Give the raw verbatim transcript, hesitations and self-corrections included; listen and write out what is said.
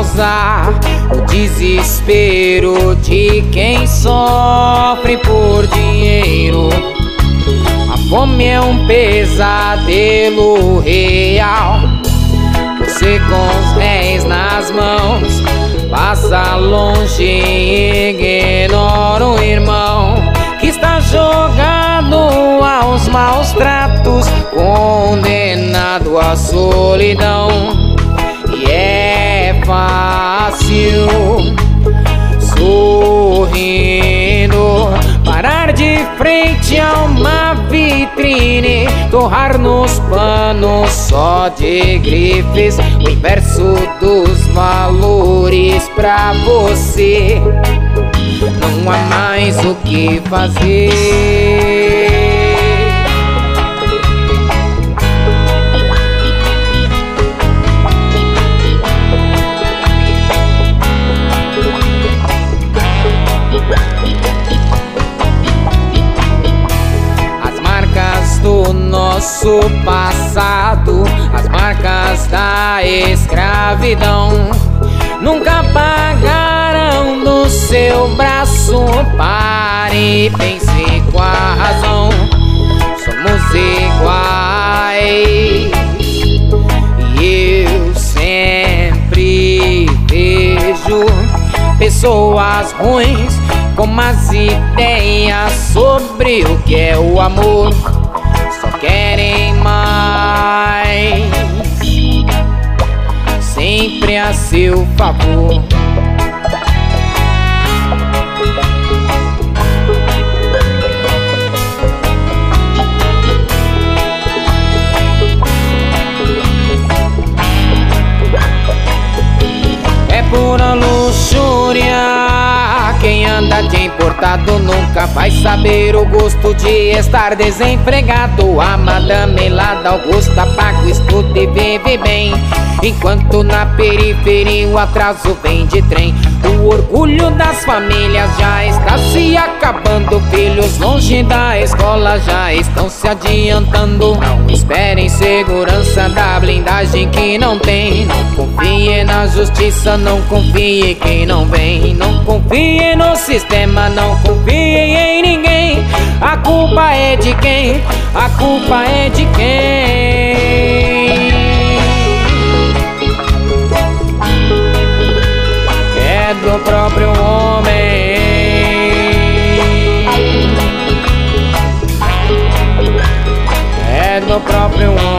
causa o desespero de quem sofre por dinheiro. A fome é um pesadelo real. Você com os réis nas mãos passa longe e ignora o irmão que está jogado aos maus tratos, condenado à solidão. E é fácil, sorrindo, parar de frente a uma vitrine, torrar nos panos só de grifes o inverso dos valores pra você. Não há mais o que fazer. As marcas do nosso passado, as marcas da escravidão, nunca apagaram do seu braço. Pare e pense com a razão. Somos iguais e eu sempre vejo pessoas ruins com más ideias sobre o que é o amor. Só querem mais, sempre a seu favor. É pura luxúria. Quem anda de importado nunca vai saber o gosto de estar desempregado. A madame lá da Augusta paga o estudo e vive bem, enquanto na periferia o atraso vem de trem. O orgulho das famílias já está se acabando. Filhos longe da escola já estão se adiantando. Não esperem segurança da blindagem que não tem. Não confie na justiça, não confie em quem não vem. Não confie no sistema, não confie em ninguém. A culpa é de quem? A culpa é de quem? É do próprio homem. É do próprio homem.